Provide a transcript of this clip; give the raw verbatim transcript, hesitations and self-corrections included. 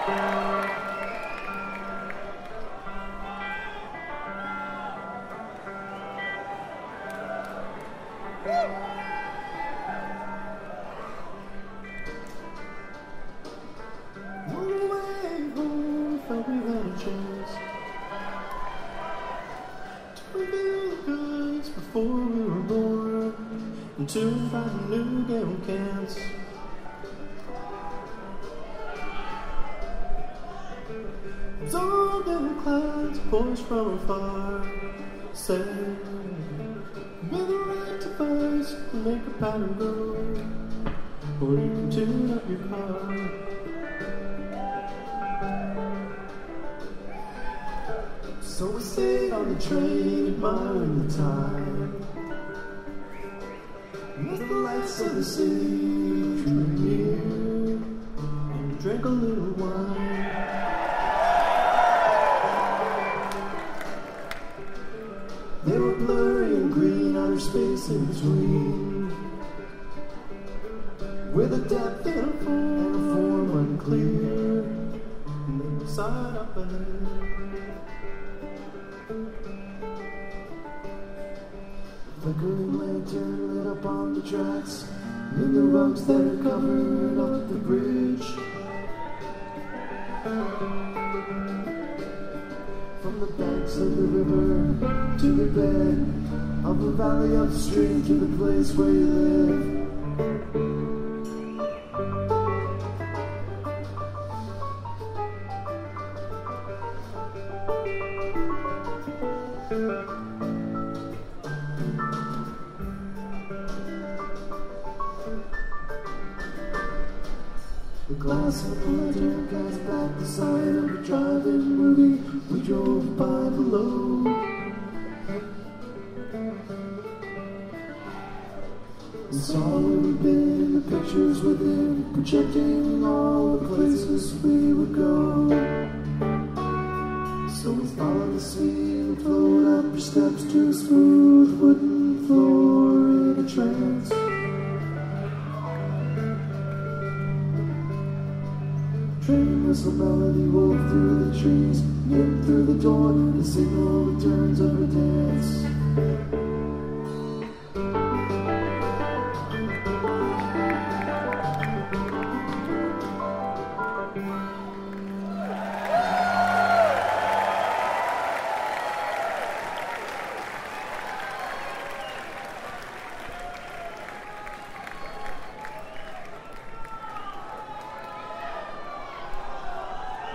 Before we were born, and to find new game cans. Absorbed in the clouds, voice from afar, say, with the right device to make a pattern grow, or you can tune up your car. So we stayed on the train, admiring the time, as the lights of the city drew near, and we drank a little wine. They were blurry and green, outer space in between, with a depth and a form, and a form unclear, and then we sighed up ahead. Flickering lantern lit up on the tracks, in the rugs that are covered up the bridge. From the banks of the river to the bed of the valley upstream to the place where you live. The glass of the lantern cast back the sign of a drive-in movie we drove by below. We saw where we'd been in the pictures within, projecting all the places we would go. So we followed the scene and flowed up your steps to a smooth wooden floor in a trance. Train whistle melody wove through the trees, in through the door, the signal returns of a dance.